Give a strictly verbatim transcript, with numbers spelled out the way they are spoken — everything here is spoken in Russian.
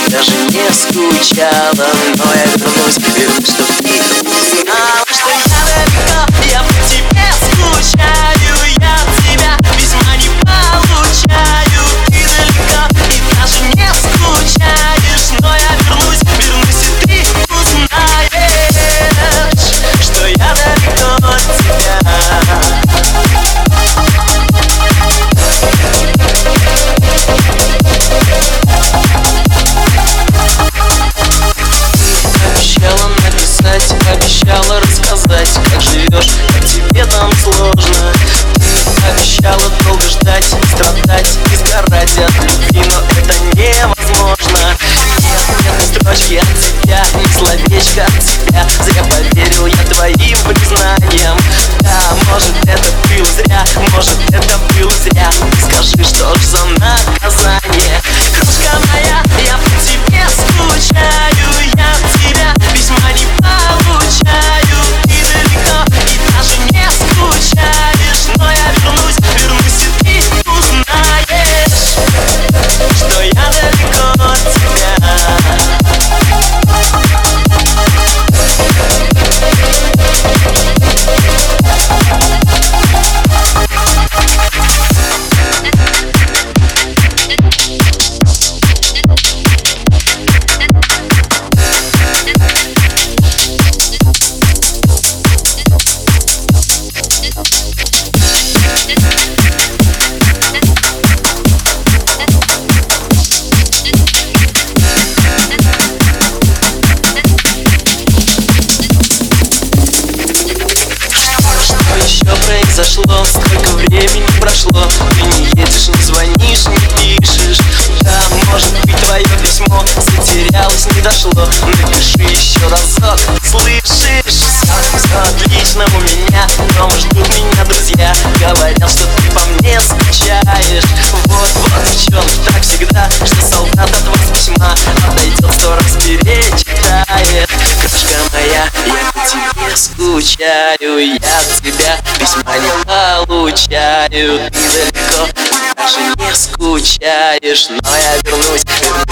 даже не скучала, но я вернусь, вернусь, чтоб ты не знала, что я далеко, я по тебе скучаю, я от тебя письма не получаю. Ты далеко и даже не скучаешь, но я вернусь, вернусь, и ты узнаешь, что я далеко от тебя. Обещала рассказать, как живешь, как тебе там сложно. Ты обещала долго ждать, страдать и сгорать от любви, но это невозможно. Нет, нет ни строчки от тебя, ни словечка от тебя. Зря поверил я твоим признаниям. Да, может это было зря, может это было зря. Скажи, что ж за наказание? Кружка моя, я по тебе скучаю, я от тебя письма не получаю. Ты далеко и даже не скучаешь, но я вернусь, вернусь, и ты узнаешь, что я далеко от тебя. Произошло, сколько времени прошло, ты не едешь, не звонишь, не пишешь. Да, может быть, твое письмо затерялось, не дошло. Напиши еще разок, слышишь? Все, все отлично у меня, дома ждут меня друзья. Говорят, что ты по мне скучаешь. Вот-вот, девчонки, так всегда, что солдат от вас письма отойдет, сто раз перечитает. Крошка моя, я по тебе скучаю, я от тебя письма не получаю. Ты далеко, даже не скучаешь, но я вернусь, вернусь.